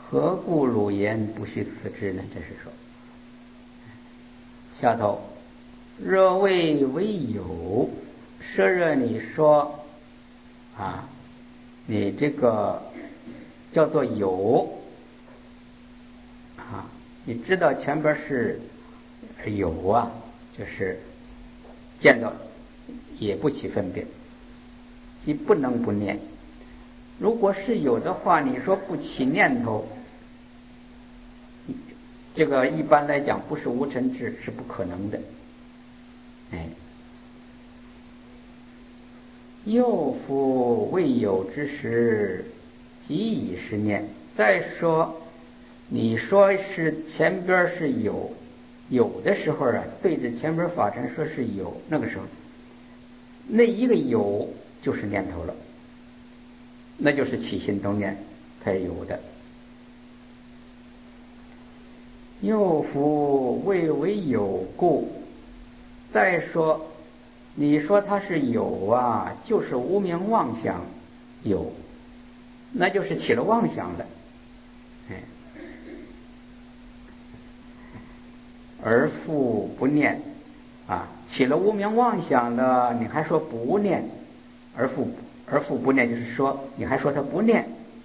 何故汝言不须辞之呢？这是说下头若谓为有，设若你说你这个叫做有你知道前边是有就是见到也不起分别，即不能不念。如果是有的话，你说不起念头，这个一般来讲不是无尘智，是不可能的。又夫未有之时，即以是念。再说你说是前边是有的时候对着前边法尘说是有，那个时候那一个有就是念头了，那就是起心动念才有的。又夫未为有故，再说你说它是有就是无明妄想有，那就是起了妄想了。而复不念起了无明妄想了，你还说不念，而复不念，就是说你还说他不念，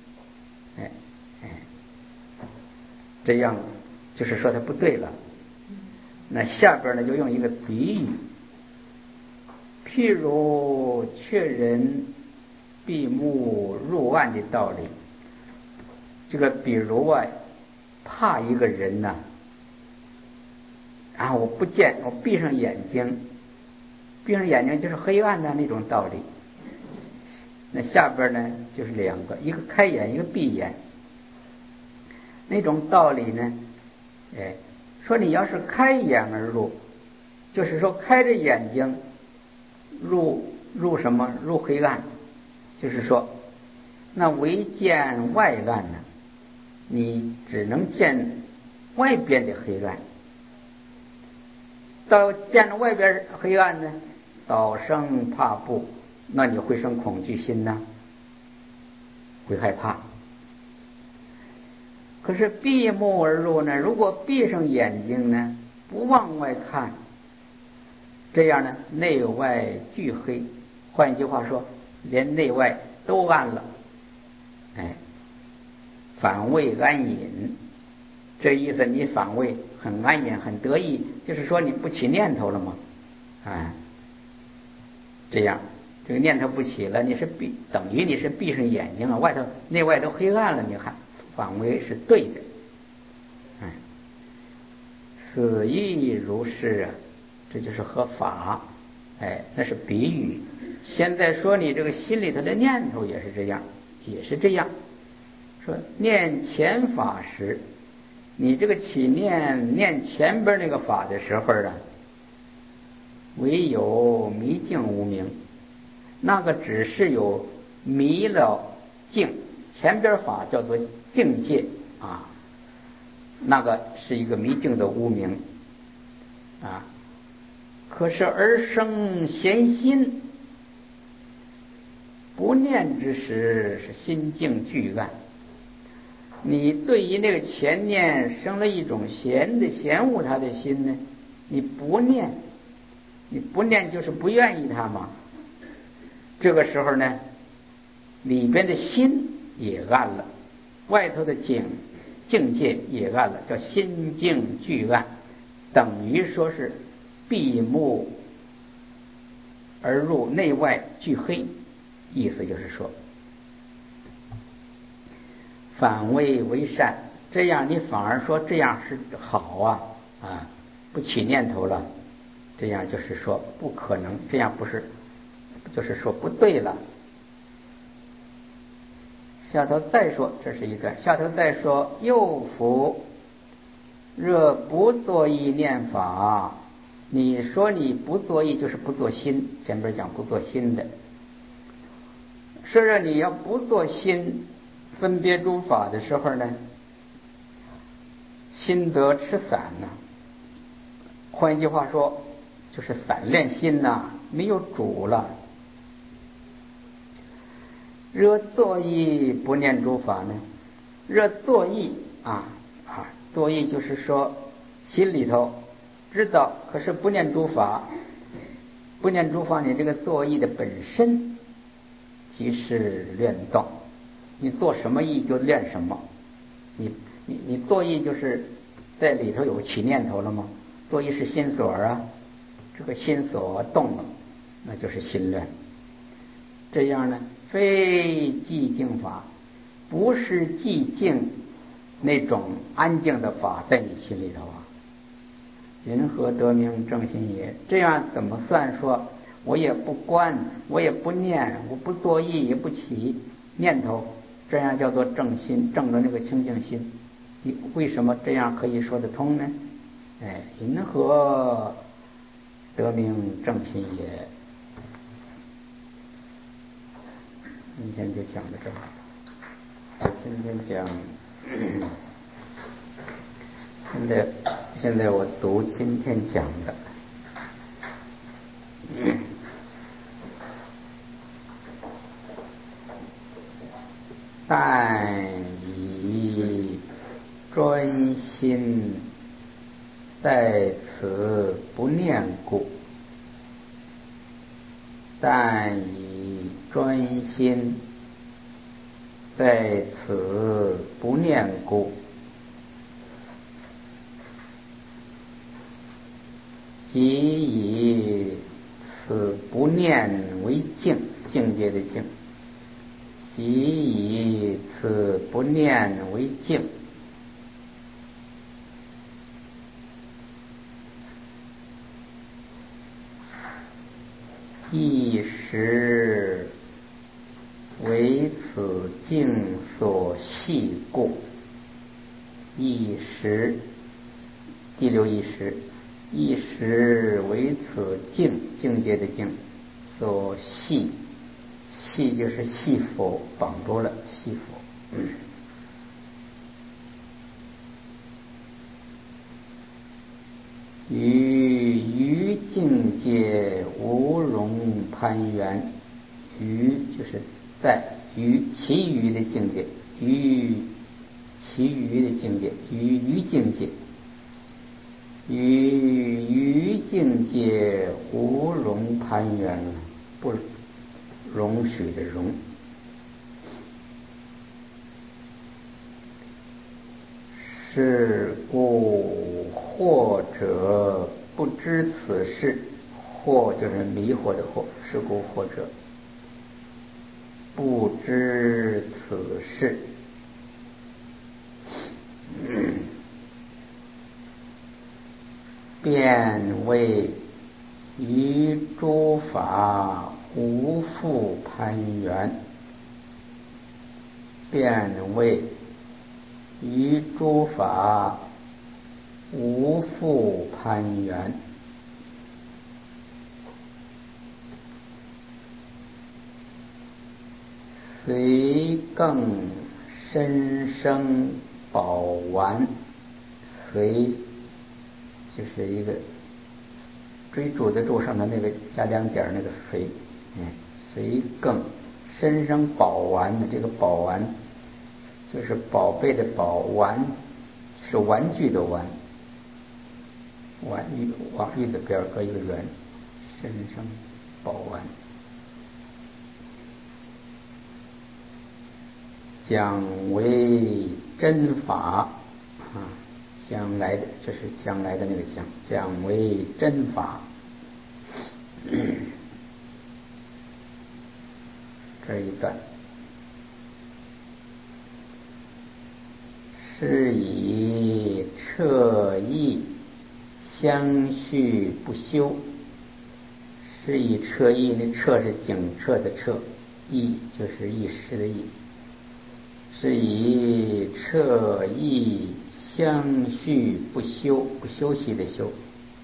这样就是说他不对了。那下边呢就用一个比喻，譬如确人闭目入暗的道理。这个比如怕一个人我不见，我闭上眼睛就是黑暗的那种道理。那下边呢就是两个，一个开眼，一个闭眼。那种道理呢，说你要是开眼而入，就是说开着眼睛入什么？入黑暗，就是说那唯见外暗你只能见外边的黑暗。到见了外边黑暗呢，导生怕怖，那你会生恐惧心会害怕。可是闭目而入呢，如果闭上眼睛呢，不往外看，这样呢内外俱黑。换一句话说，连内外都暗了，反胃安隐。这意思你反胃很安隐很得意，就是说你不起念头了吗？这样这个念头不起了，你是等于你是闭上眼睛了，外头内外都黑暗了，你还反胃是对的。此亦如是这就是合法。那是比喻。现在说你这个心里头的念头也是这样，说念前法时，你这个起念前边那个法的时候唯有迷境无明，那个只是有迷了境，前边法叫做境界那个是一个迷境的无明可是而生闲心，不念之时是心境俱暗。你对于那个前念生了一种嫌恶他的心呢，你不念就是不愿意他嘛。这个时候呢，里边的心也暗了，外头的境界也暗了，叫心境俱暗，等于说是闭目而入，内外俱黑。意思就是说反胃为善，这样你反而说这样是好不起念头了，这样就是说不可能，这样不是，就是说不对了。下头再说，这是一段，下头再说又夫若不作意念法，你说你不作意就是不做心，前边讲不做心的，是让你要不做心分别诸法的时候呢，心得持散换一句话说，就是散练心没有主了。若作意不念诸法呢， 若作意作意就是说心里头知道，可是不念诸法，不念诸法，你这个作意的本身即是练动，你做什么意就练什么。你作意就是在里头有起念头了吗？作意是心所啊，这个心所动了，那就是心练。这样呢，非寂静法，不是寂静那种安静的法在你心里头啊。云何得名正心也？这样怎么算说我也不观，我也不念，我不作意，也不起念头，这样叫做正心，正的那个清净心。为什么这样可以说得通呢？云何得名正心也？今天就讲到这儿。我今天讲，现在我读今天讲的。但以专心在此不念故，但以专心在此不念故，即以此不念为境，境界的境，即以此不念为境，一时为此境所系故。一时，第六意识，一时为此境，境界的境所系，系就是系缚，绑住了，系缚。于境界无容攀缘，于就是在于其余的境界，于其余的境界，于境界，于境界无容攀缘，不容许的容。是故惑者不知此事，惑就是迷惑的惑，是故惑者不知此事，便谓于诸法无复攀缘，便谓于诸法无复攀缘，随更深生宝丸，随就是一个追逐的逐上的那个加两点那个随，随更深生宝丸的这个宝丸就是宝贝的宝，玩是玩具的玩，玩往玉字边搁一个圆，深生宝丸。讲为真法将来的，这是将来的那个讲为真法。这一段是以彻意相续不休，是以彻意，那彻是警彻的彻，意就是一时的意，是以彻意相续不休，不休息的休，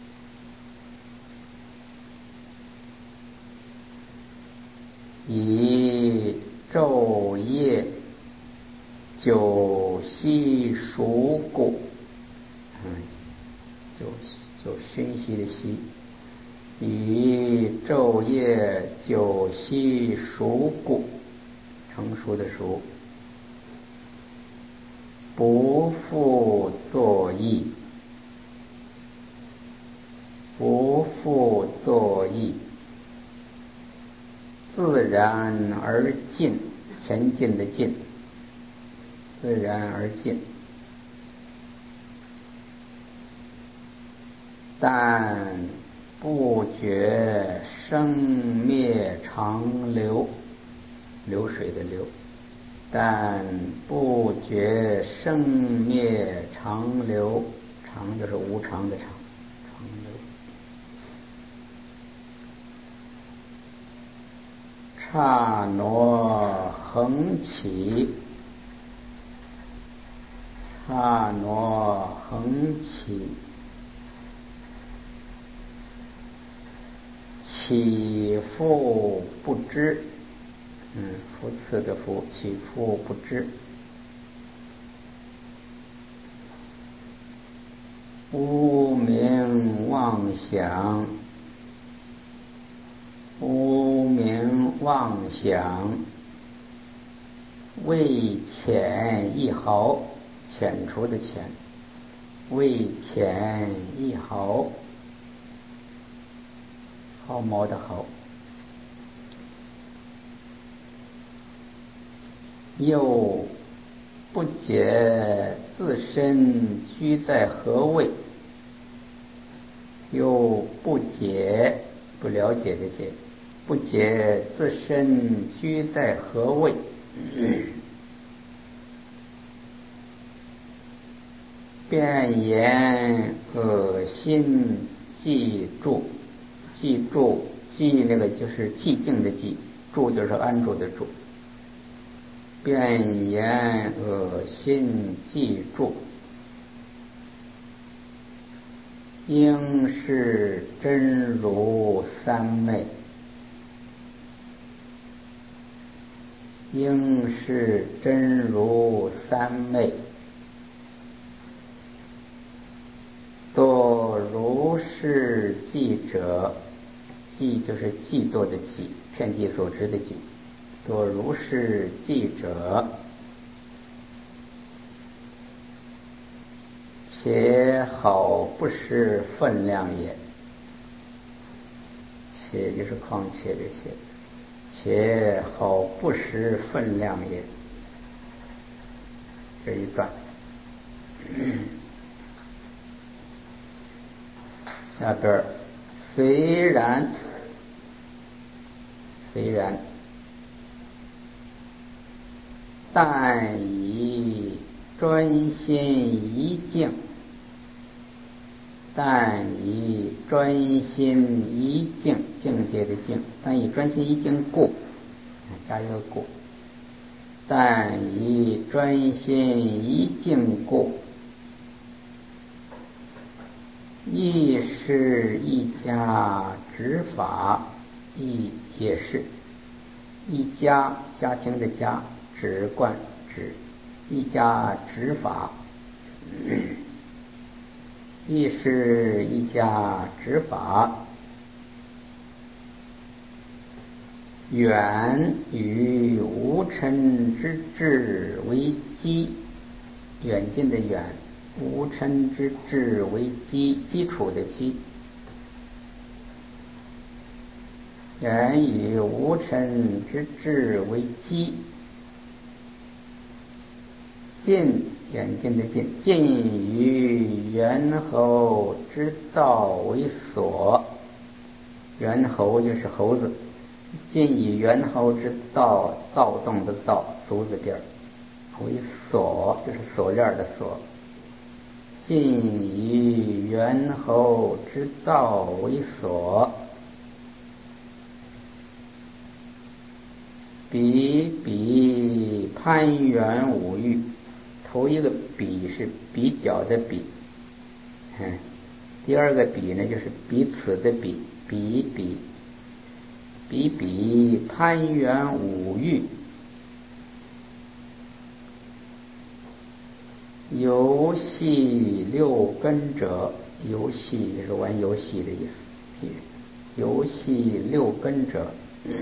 以昼夜久息熟故，就熏习的习，以昼夜久息熟故，成熟的熟， 然而进，前进的进，自然而进。但不觉生灭长流，流水的流。但不觉生灭长流，长就是无常的长，长流。刹那横起，刹那横起，起伏不知。扶次的扶，起伏不知。无明妄想，无明妄想，未浅一毫，浅除的浅，未浅一毫，毫毛的毫。又不解自身居在何位，又不解，不了解的解，不解自身居在何位，便言恶心记住，记住，记那个就是寂静的寂，住就是安住的住。便言恶心记住，应是真如三昧，应是真如三昧。多如是记者，记就是嫉妒的嫉，偏计所知的嫉。多如是记者，且好不失分量也。且就是况且的且，且好不失分量也。这一段。下边虽然，虽然，但以专心一境，但以专心一境，境界的境，但以专心一境故，加一个故。但以专心一境故，亦是一家执法，亦也是一家，家庭的家，指冠指一家执法，亦是一家执法，远与无尘之智为基，远近的远，无尘之智为基，基础的基。远与无尘之智为基，近远近的近，近于猿猴之道为所，猿猴就是猴子，近以猿猴之道，躁动的躁，足字边为锁，就是锁链的锁。近以猿猴之道为所，比攀缘五欲。头一个比是比较的比，第二个比呢就是彼此的比，比攀缘五欲。游戏六根者，游戏就是玩游戏的意思。游戏六根者，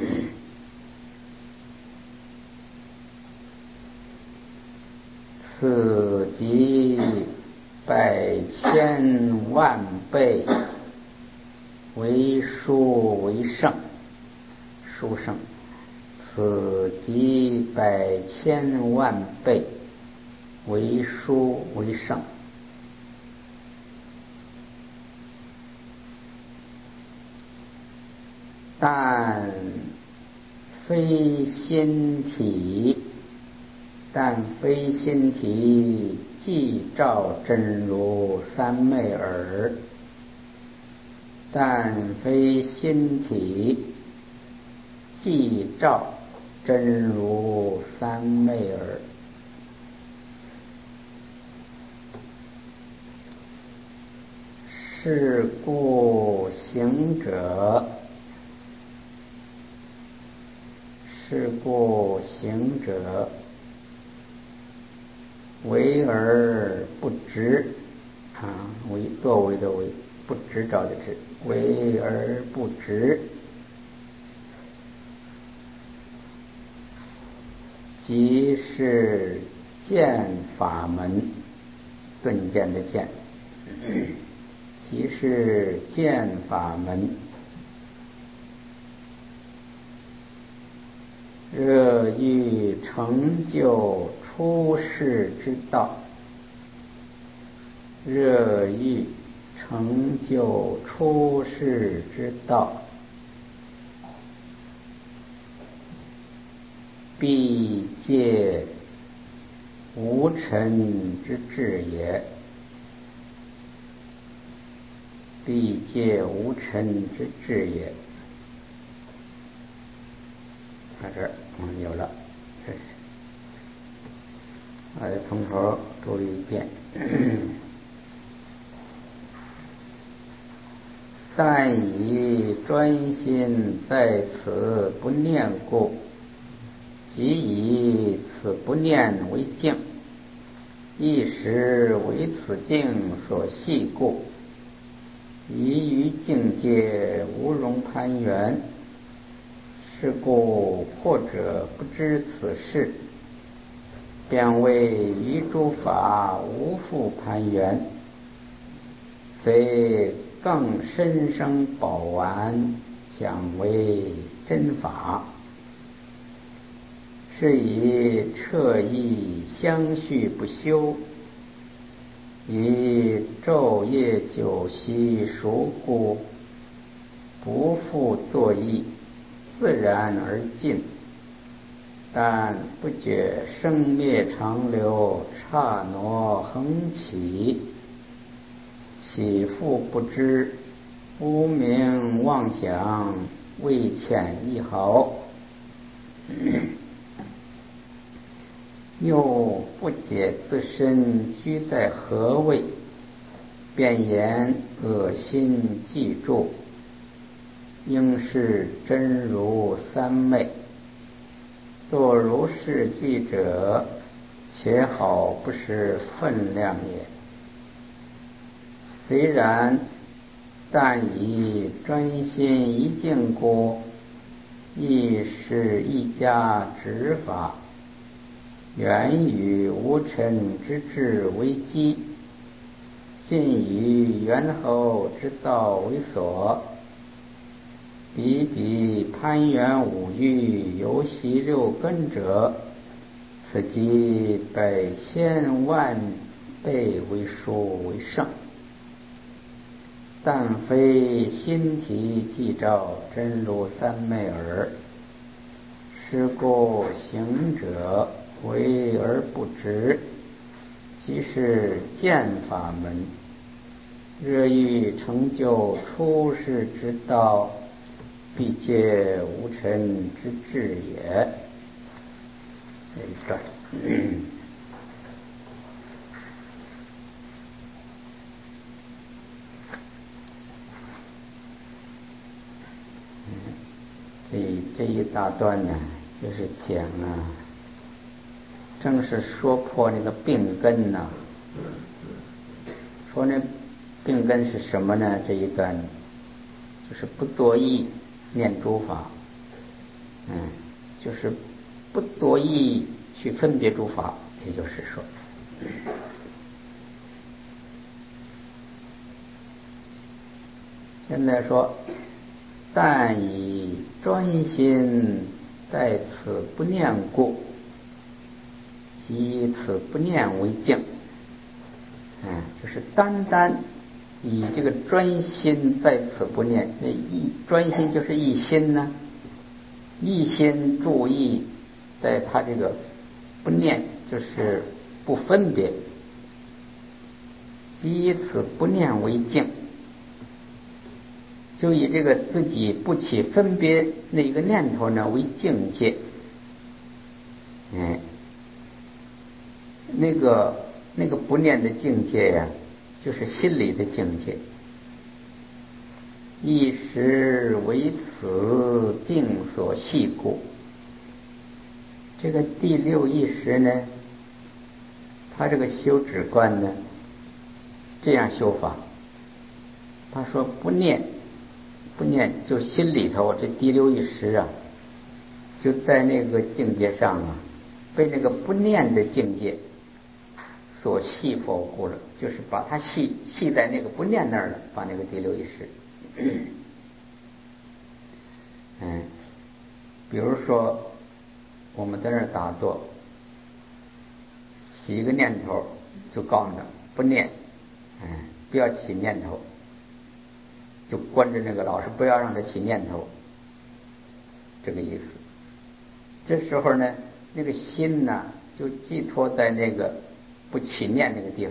此即百千万倍为殊为胜，殊胜。 此即百千万倍为殊为胜。但非心体即照真如三昧耳。但非心体即照真如三昧耳。是故行者为而不执为作为的为，不执照的执，为而不执，即是见法门，顿见的见，即是见法门。若欲成就出世之道，必借无尘之智也。到这儿有了，我再从头读一遍。但以专心在此不念故，即以此不念为境，一时为此境所系故，宜于境界无容攀缘。是故或者不知此事，便谓于诸法无复攀缘，非更深生宝丸，讲为真法。是以彻意相续不休，以昼夜久息熟故，不复作意，自然而尽。但不觉生灭长流，刹那横起，起复不知，无明妄想未浅一毫。又不解自身居在何位，便言恶心记住，应是真如三昧。作如是记者，且好不是分量也。虽然，但以专心一境故，亦是一家执法，原与无尘之智为基，尽于猿猴之造为所。比比攀缘五欲，游习六根者，此即百千万倍为殊为胜。但非心体即照真如三昧耳。是故行者为而不执，即是见法门。若欲成就出世之道，必借无尘之智也。这一段这一大段呢，就是讲正是说破那个病根呐。说那病根是什么呢？这一段就是不作意念诸法，就是不作意去分别诸法，也就是说，现在说，但以专心在此不念故，即以此不念为净。就是单单以这个专心在此不念，专心就是一心呢，一心注意在他这个不念，就是不分别，即以此不念为净，就以这个自己不起分别那一个念头呢为境界。那个不念的境界呀，就是心理的境界。一时为此境所系故。这个第六意识呢，他这个修止观呢，这样修法。他说不念就心里头这第六意识啊，就在那个境界上啊，被那个不念的境界所系否固了，就是把它系在那个不念那儿了，把那个第六意识。比如说我们在那儿打坐，起一个念头就告诉他不念，不要起念头，就关着那个老师不要让他起念头，这个意思。这时候呢，那个心呢就寄托在那个不起念那个地方。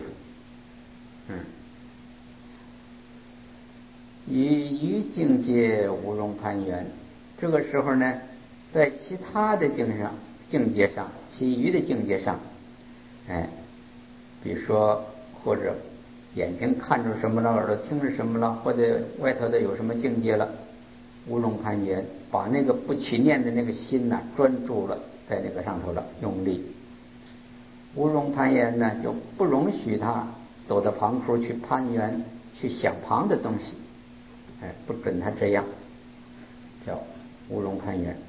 与境界无容攀缘。这个时候呢，在其他的境界上，其余的境界上，比如说或者眼睛看着什么了，耳朵听着什么了，或者外头的有什么境界了，无容攀缘，把那个不起念的那个心呢专注了在那个上头了，用力。无容攀缘呢，就不容许他走到旁处去攀缘，去想旁的东西，不准他这样，叫无容攀缘。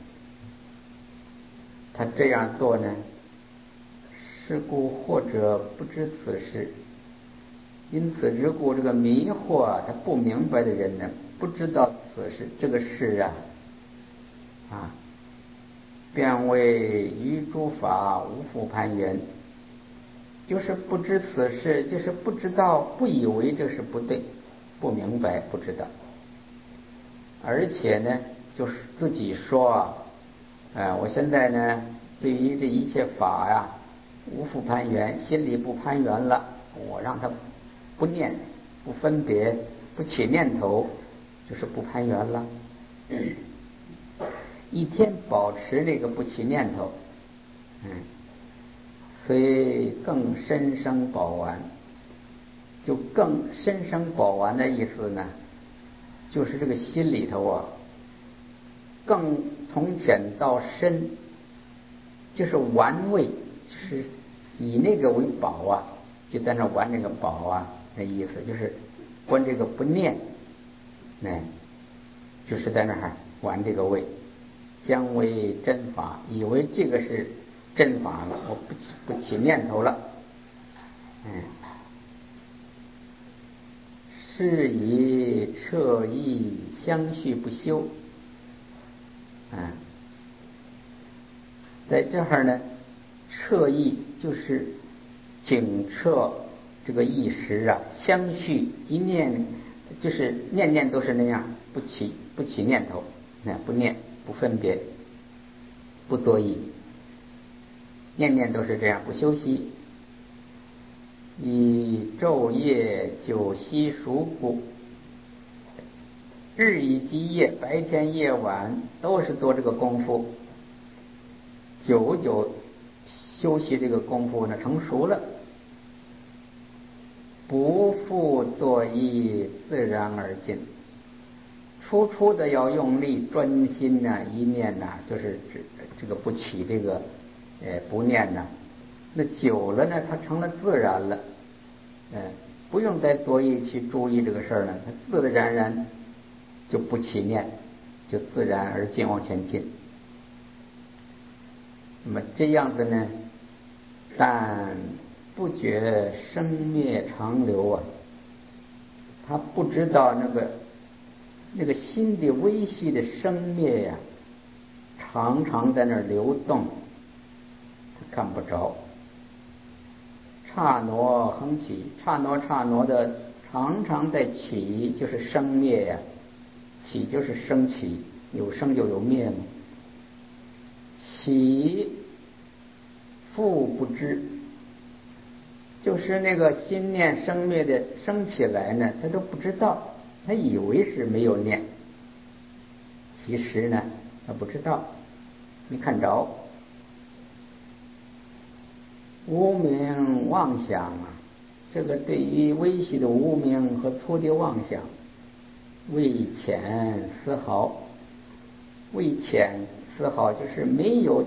他这样做呢，是故或者不知此事，因此之故这个迷惑啊，他不明白的人呢，不知道此事这个事啊，便为于诸法无复攀缘，就是不知此事，就是不知道，不以为这是不对，不明白，不知道，而且呢，就是自己说我现在呢，对于这一切法呀，无复攀缘，心里不攀缘了，我让他不念，不分别，不起念头，就是不攀缘了。一天保持那个不起念头，所以更深生宝丸。就更深生宝丸的意思呢，就是这个心里头啊，更从浅到深，就是玩味，就是以那个为宝啊，就在那玩那个宝啊，那意思就是观这个不念，就是在那儿玩这个味，将为真法，以为这个是真法了，我不起念头了，是以彻意相续不休。在这儿呢，彻意就是警彻这个意识啊，相续一念就是念念都是那样，不起念头，不念，不分别，不作意，念念都是这样，不休息。以昼夜久息熟故，日以继夜，白天夜晚都是做这个功夫，久久休息这个功夫呢，成熟了，不复作意，自然而进。初的要用力专心一念就是指这个不起这个不念那久了呢，它成了自然了，不用再多意去注意这个事儿了，它自自然然就不起念，就自然而进往前进。那么这样子呢，但不觉生灭长流啊，他不知道那个心的微细的生灭呀， 常常在那儿流动，他看不着。刹那横起，刹那的常常在起，就是生灭呀。起就是升起，有生就有灭嘛。起复不知，就是那个心念生灭的升起来呢，他都不知道，他以为是没有念，其实呢他不知道，没看着。无明妄想啊，这个对于微细的无明和粗的妄想，未浅丝毫。未浅丝毫就是没有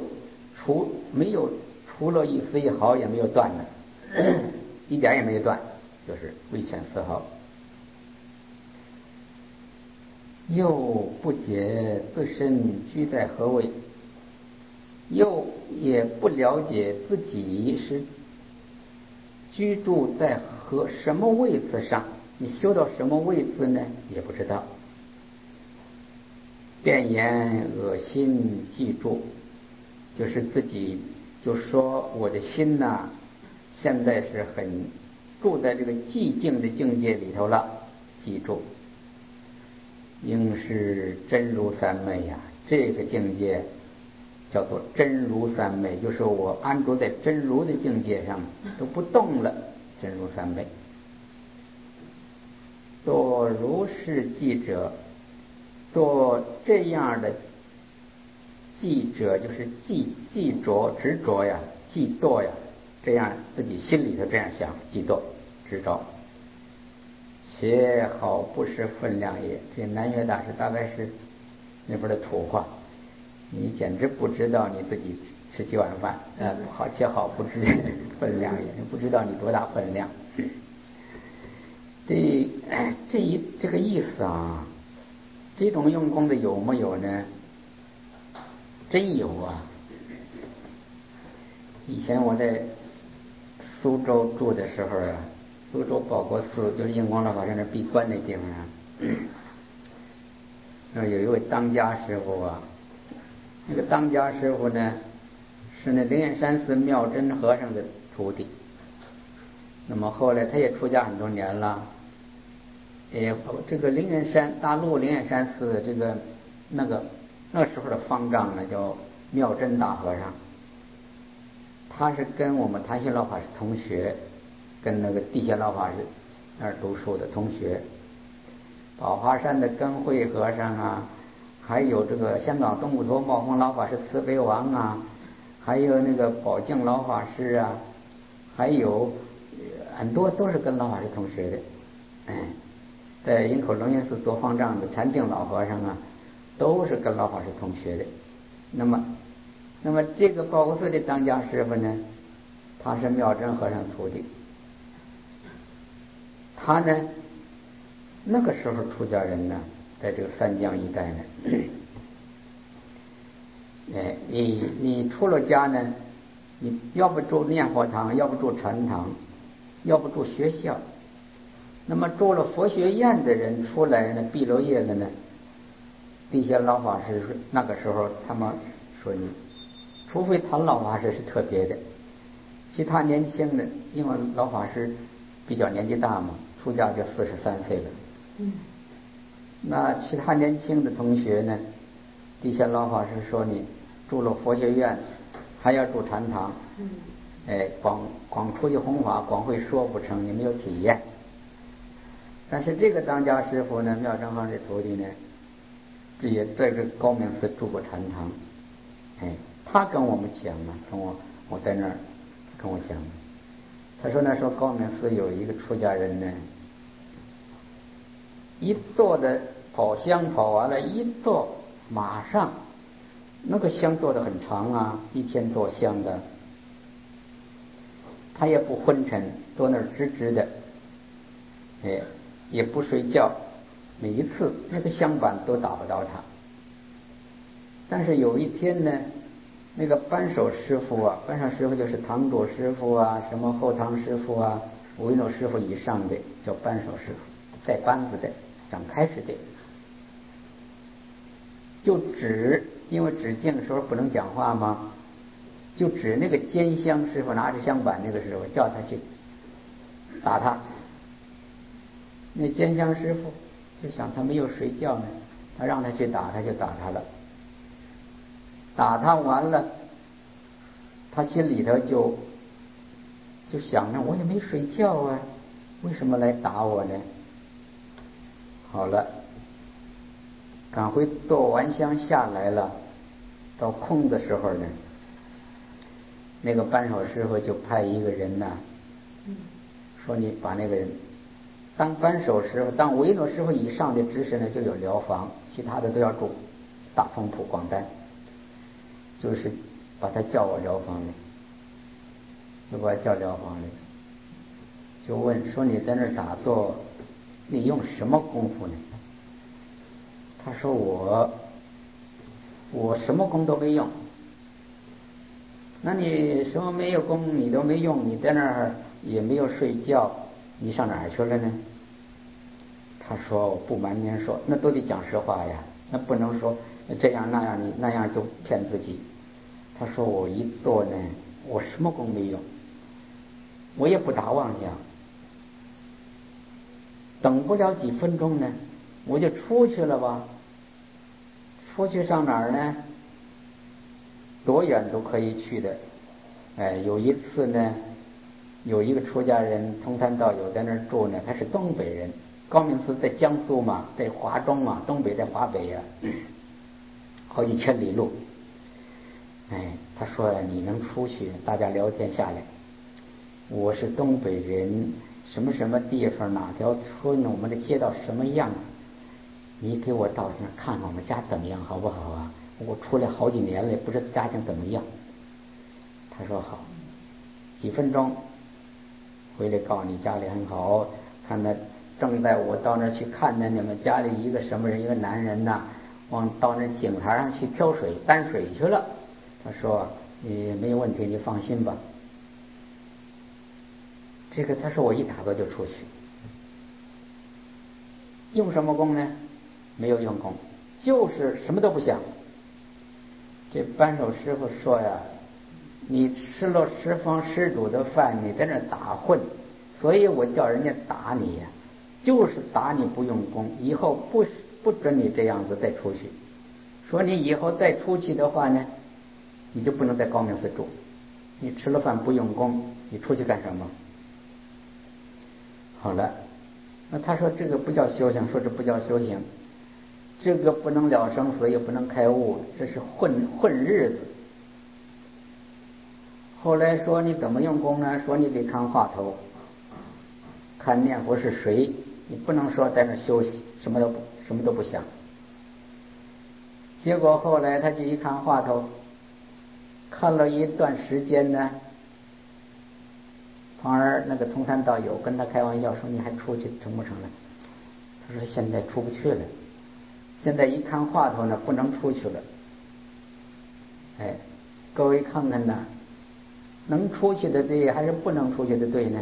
除了一丝一毫也没有断的，一点也没有断，就是未浅丝毫。又不解自身居在何位，又也不了解自己是居住在什么位次上，你修到什么位次呢？也不知道。便言恶心记住，就是自己就说我的心呐，现在是很住在这个寂静的境界里头了。记住，应是真如三昧呀，这个境界叫做真如三昧，就是我安住在真如的境界上都不动了，真如三昧。做如是记者，做这样的记者，就是记着执着呀，记堕呀，这样自己心里头这样想，记堕执着，且好不是分量也。这南岳大师大概是那边的土话，你简直不知道你自己吃几碗饭，好且好不知分量也，你不知道你多大分量。这个意思啊，这种用功的有没有呢？真有啊！以前我在苏州住的时候啊，苏州报国寺就是印光老法师那闭关那地方啊，那有一位当家师傅啊，那个当家师傅呢是那灵岩山寺妙真和尚的徒弟。那么后来他也出家很多年了，这个灵岩山大陆灵岩山寺这个那时候的方丈呢叫妙真大和尚，他是跟我们谭鑫老法师同学，跟那个地仙老法师那儿读书的同学。宝华山的根慧和尚啊，还有这个香港东普陀茂峰老法师慈悲王啊，还有那个宝镜老法师啊，还有很多都是跟老法师同学的。在营口龙云寺做方丈的禅定老和尚啊，都是跟老法师同学的。那么这个报国寺的当家师傅呢，他是妙真和尚徒弟。他呢那个时候出家人呢，在这个三江一带呢，你出了家呢，你要不住念佛堂，要不住禅堂，要不住学校。那么住了佛学院的人出来呢，毕了业了呢，地仙老法师说那个时候他们说，你除非谭老法师是特别的，其他年轻的，因为老法师比较年纪大嘛，出家就43岁了。那其他年轻的同学呢，地仙老法师说，你住了佛学院还要住禅堂，光出去弘法光会说不成，你没有体验。但是这个当家师傅呢，妙真和尚的徒弟呢，这也在这高明寺住过禅堂。他跟我们讲了，我在那儿跟我讲，他说那时候高明寺有一个出家人呢，一坐的跑香跑完了，一坐马上那个香坐得很长啊，一天坐香的，他也不昏沉，坐那儿直直的，也不睡觉，每一次那个香板都打不到他。但是有一天呢，那个扳手师傅啊，扳手师傅就是堂主师傅啊，什么后堂师傅啊，维诺师傅以上的叫扳手师傅，带扳子的，讲开始的，就指因为指镜的时候不能讲话吗？就指那个监香师傅拿着香板，那个时候叫他去打他。那监香师傅就想他没有睡觉呢，他让他去打，他就打他了。打他完了，他心里头就想呢，我也没睡觉啊，为什么来打我呢？好了，赶回做完香下来了，到空的时候呢，那个扳手师傅就派一个人呐，说你把那个人当扳手师傅、当维诺师傅以上的知识呢，就有疗房，其他的都要住大丰普广丹，就是把他叫我疗房里，就把他叫疗房里，就问说你在那儿打坐，你用什么功夫呢？他说我什么功都没用。那你什么没有功你都没用，你在那儿也没有睡觉，你上哪儿去了呢？他说不瞒您说，那都得讲实话呀，那不能说这样那样，你那样就骗自己。他说我一坐呢，我什么功没用，我也不打妄想，等不了几分钟呢，我就出去了吧。出去上哪儿呢？多远都可以去的。有一次呢，有一个出家人通山道友在那儿住呢，他是东北人，高明寺在江苏嘛，在华中嘛，东北在华北呀，好几千里路。他说你能出去，大家聊天下来，我是东北人，什么什么地方哪条村，我们的街道什么样，你给我到那看看我们家怎么样好不好啊？我出来好几年了，不知道家境怎么样。他说好，几分钟回来告诉你家里很好，看他正在我到那儿去看着你们家里一个什么人，一个男人呐，到那井台上去挑水担水去了。他说你没有问题，你放心吧。这个他说我一打坐就出去，用什么功呢？没有用功，就是什么都不想。这扳手师傅说呀，你吃了十方施主的饭，你在那打混，所以我叫人家打你呀，就是打你不用功，以后不准你这样子再出去。说你以后再出去的话呢，你就不能在高明寺住，你吃了饭不用功，你出去干什么？好了，那他说这个不叫修行，说这不叫修行，这个不能了生死，也不能开悟，这是混日子。后来说你怎么用功呢？说你得看话头，看念佛是谁，你不能说在那休息，什么都不想。结果后来他就一看话头，看了一段时间呢，旁儿那个通山道友跟他开玩笑说你还出去成不成了？他说现在出不去了，现在一看话头呢，不能出去了。各位看看呢，能出去的对还是不能出去的对呢？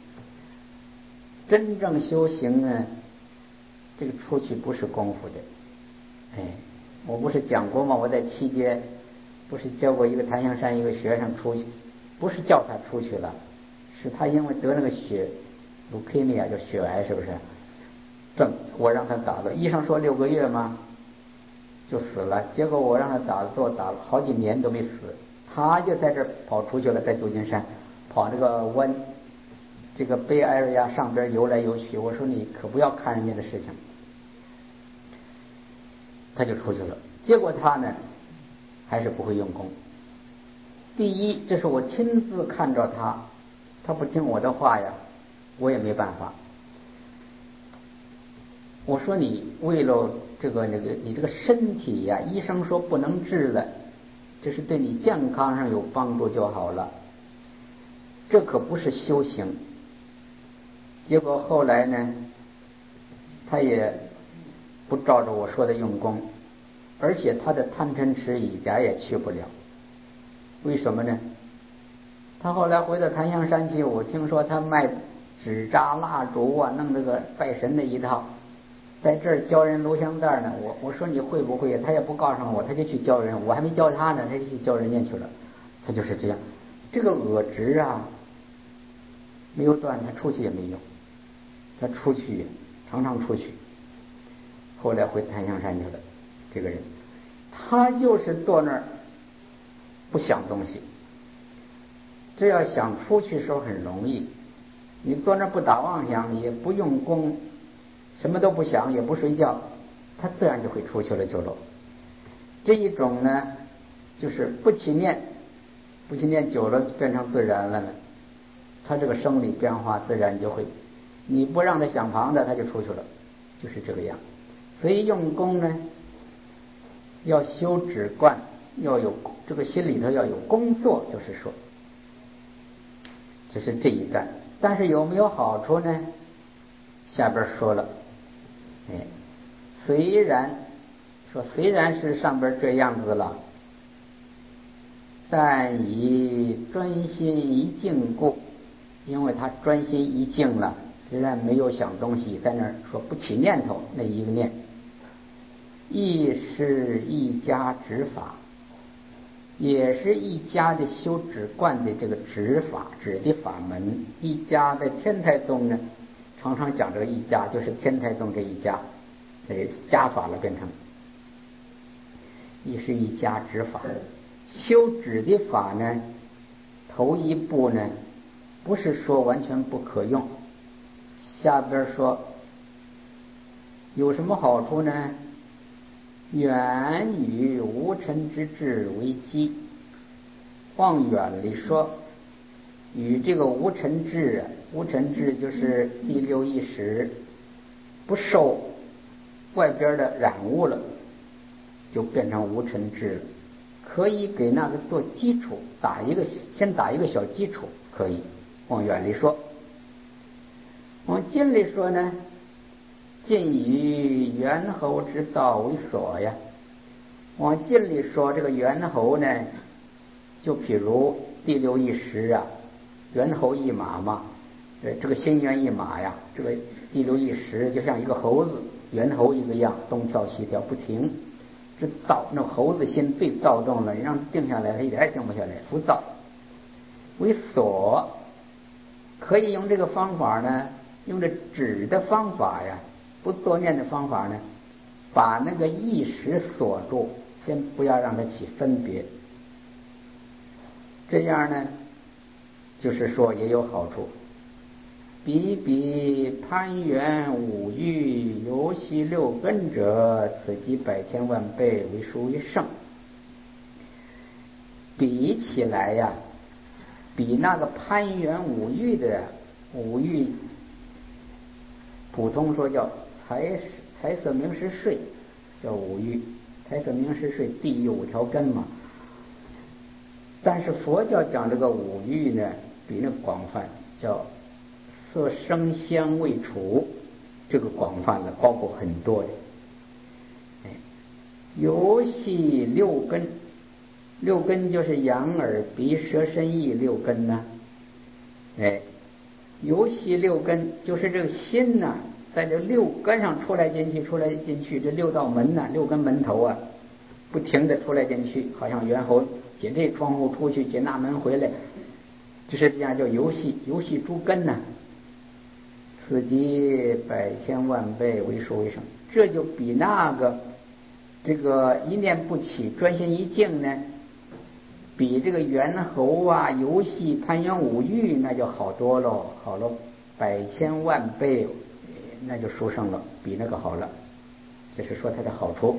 真正修行呢，这个出去不是功夫的。我不是讲过吗？我在期间不是教过一个檀香山一个学生出去，不是叫他出去了，是他因为得那个leukemia叫血癌，是不是？我让他打了，医生说6个月吗？就死了。结果我让他打了好几年都没死，他就在这儿跑出去了，在旧金山跑这个湾，这个北艾尔亚上边游来游去。我说你可不要看人家的事情，他就出去了。结果他呢，还是不会用功。第一，这是我亲自看着他不听我的话呀，我也没办法。我说你为了你这个身体呀，医生说不能治了，这是对你健康上有帮助就好了，这可不是修行。结果后来呢，他也不照着我说的用功，而且他的贪嗔痴一点也去不了。为什么呢？他后来回到檀香山去，我听说他卖纸扎蜡烛啊，弄这个拜神的一套。 在这儿教人炉香袋呢，我说你会不会，他也不告诉我，他就去教人，我还没教他呢，他就去教人家去了，他就是这样。这个恶执啊，没有断，他出去也没用，他出去常常出去，后来回檀香山去了。这个人，他就是坐那儿不想东西，这要想出去时候很容易，你坐那儿不打妄想，也不用功，什么都不想，也不睡觉，他自然就会出去了就了。这一种呢，就是不起念，不起念久了变成自然了呢，他这个生理变化自然就会，你不让他想旁的，他就出去了，就是这个样。所以用功呢，要修止观，要有这个心里头要有工作，就是说，这是这一段。但是有没有好处呢？下边说了，虽然是上边这样子了，但以专心一静故，因为他专心一静了，虽然没有想东西，在那儿说不起念头，那一个念，亦是一家止法，也是一家的修止观的这个止法，止的法门。一家的天台宗呢，常常讲这个一家，就是天台宗这一家，家法了变成，亦是一家止法。修止的法呢，头一步呢，不是说完全不可用，下边说有什么好处呢？远与无尘之智为基，往远里说，与这个无尘智无尘智就是第六意识，不受外边的染污了，就变成无尘智了。可以给那个做基础，先打一个小基础，可以往远里说。往近里说呢，近于猿猴之道为所呀。往近里说，这个猿猴呢，就譬如第六意识啊，猿猴一马嘛，这个心猿意马呀，这个第六意识就像一个猴子，猿猴一个样，东跳西跳不停，这那猴子心最躁动了，你让它定下来，它一点也定不下来，浮躁。为所，可以用这个方法呢，用这止的方法呀，不作念的方法呢，把那个意识锁住，先不要让它起分别。这样呢，就是说也有好处。比攀缘五欲游戏六根者，此即百千万倍为殊为胜。比起来呀，比那个攀缘五欲的五欲，普通说叫财色名食睡，叫五欲，财色名食睡第五条根嘛。但是佛教讲这个五欲呢，比那广泛，叫色声香味触，这个广泛了，包括很多的。游戏六根，六根就是眼耳鼻舌身意六根呢。游戏六根就是这个心呢，在这六根上出来进去，出来进去，这六道门呢，六根门头啊，不停的出来进去，好像猿猴解这窗户出去，解那门回来，就是这样叫游戏诸根呢。此即百千万倍为殊为胜，这就比那个这个一念不起专心一静呢，比这个猿猴啊游戏攀缘五欲那就好多喽，好了百千万倍，那就殊胜了，比那个好了。这是说它的好处。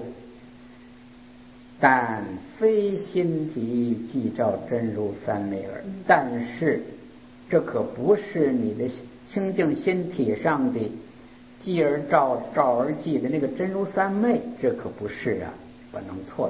但非心体即照真如三昧耳，但是这可不是你的清净心体上的即而照，照而即的那个真如三昧，这可不是啊，不能错了。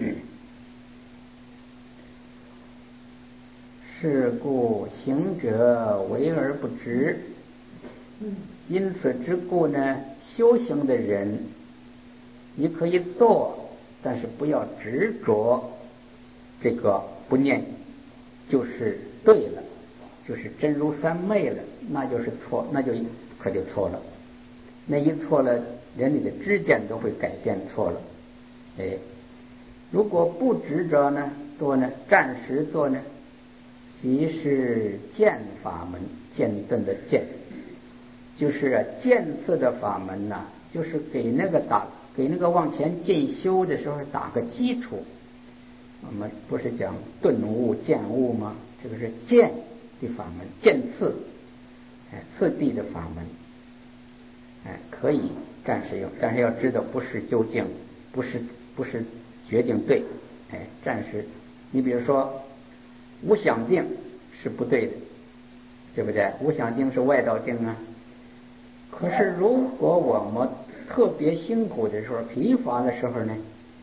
是故行者为而不执。因此之故呢，修行的人你可以做，但是不要执着这个不念，就是对了，就是真如三昧了，那就是错，那就可就错了。那一错了， 连你的知见都会改变错了。如果不执着呢，做呢，暂时做呢，即是渐法门，渐顿的渐，就是渐次的法门呐，就是给那个往前进修的时候打个基础。我们不是讲顿悟、渐悟吗？这个是渐的法门，渐次，次第的法门，可以暂时用，但是要知道不是究竟，不是决定对，暂时。你比如说无想定是不对的，对不对？无想定是外道定啊。可是如果我们特别辛苦的时候、疲乏的时候呢，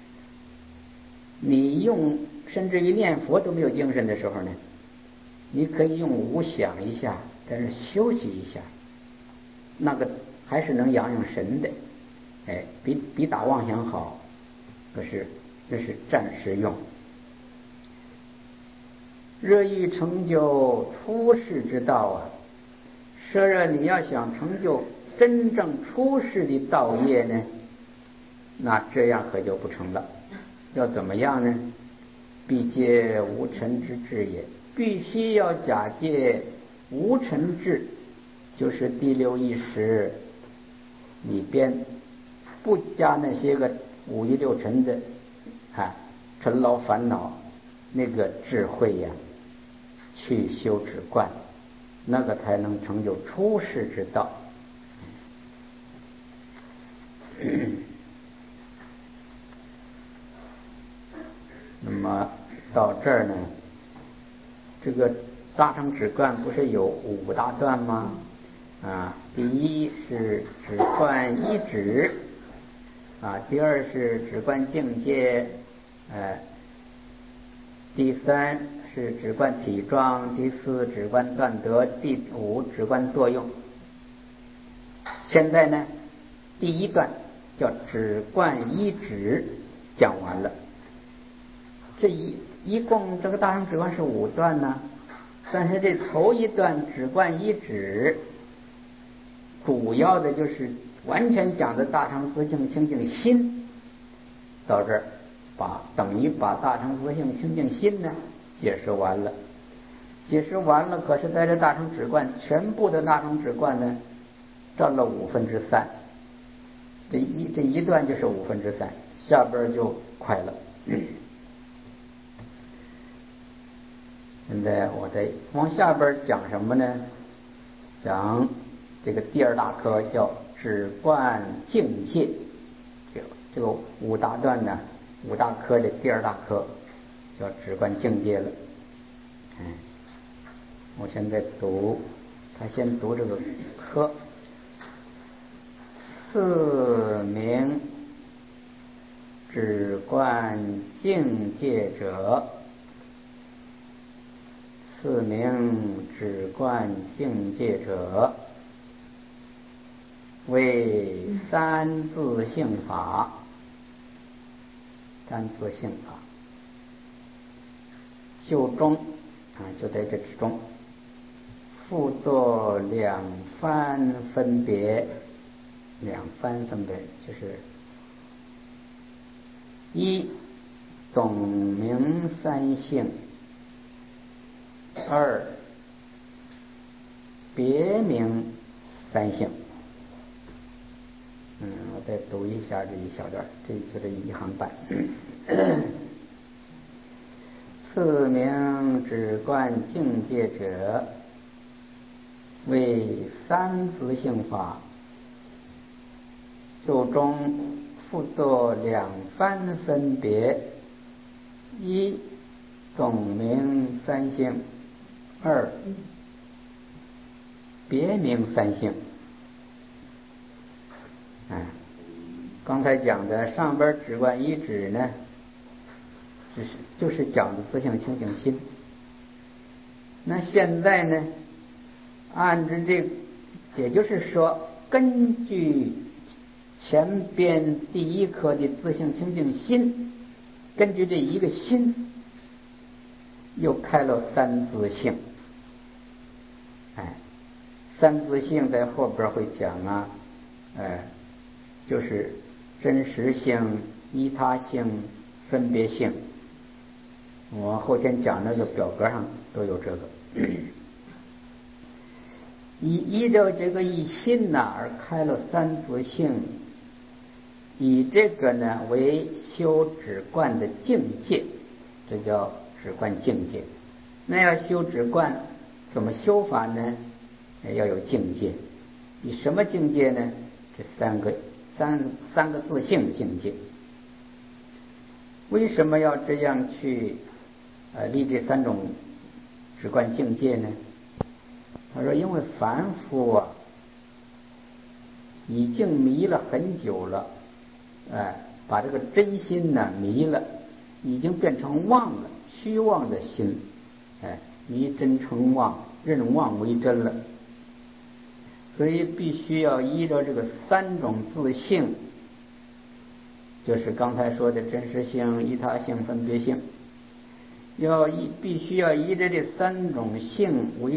你用甚至于念佛都没有精神的时候呢，你可以用无想一下，但是休息一下，那个还是能养养神的，比打妄想好。可是那是暂时用。若欲成就出世之道啊，设若你要想成就真正出世的道业呢，那这样可就不成了。要怎么样呢？必借无尘之智也，必须要假借无尘智，就是第六意识里边不加那些个五欲六尘的尘劳烦恼，那个智慧呀，去修止观，那个才能成就出世之道。那么到这儿呢，这个大乘止观不是有5大段吗？第一是止观一止，第二是止观境界，第三是止观体状，第四止观断得，第五止观作用。现在呢，第一段叫止观一止讲完了。这一共这个大乘止观是5段呢，但是这头一段止观一止，主要的就是完全讲的大乘自性清净心，到这儿等于把大乘自性清净心呢解释完了。解释完了，可是在这大乘止观全部的大乘止观呢，占了3/5，这一段就是3/5，下边就快了。现在我得往下边讲什么呢？讲这个第2大科叫止观境界，这个5大段呢，5大科的第2大科叫止观境界了。我现在他先读这个科。次名止观境界者，次名止观境界者，为三自性法。三自性法就中就在这之中，复作2番分别。2番分别就是1总名三性，2别名三性。我再读一下这一小段，这就这1行半。次名止观境界者，为三自性法。就中复作2番分别：1总名三性，2别名三性。刚才讲的上边止观一止呢，就是讲的自性清净心。那现在呢，按照这，也就是说，根据前边第1科的自性清净心，根据这一个心，又开了三自性。三自性在后边会讲就是真实性、依他性、分别性。我后天讲那个表格上都有这个。依着这个一心呢而开了三自性，以这个呢为修止观的境界，这叫止观境界。那要修止观怎么修法呢？要有境界。以什么境界呢？这三个自性境界。为什么要这样去立这三种止观境界呢？他说因为凡夫啊已经迷了很久了，把这个真心呢迷了，已经变成妄了，虚妄的心，迷真成妄，认妄为真了。所以必须要依着这个三种自性，就是刚才说的真实性、依他性、分别性，必须要依着这三种性为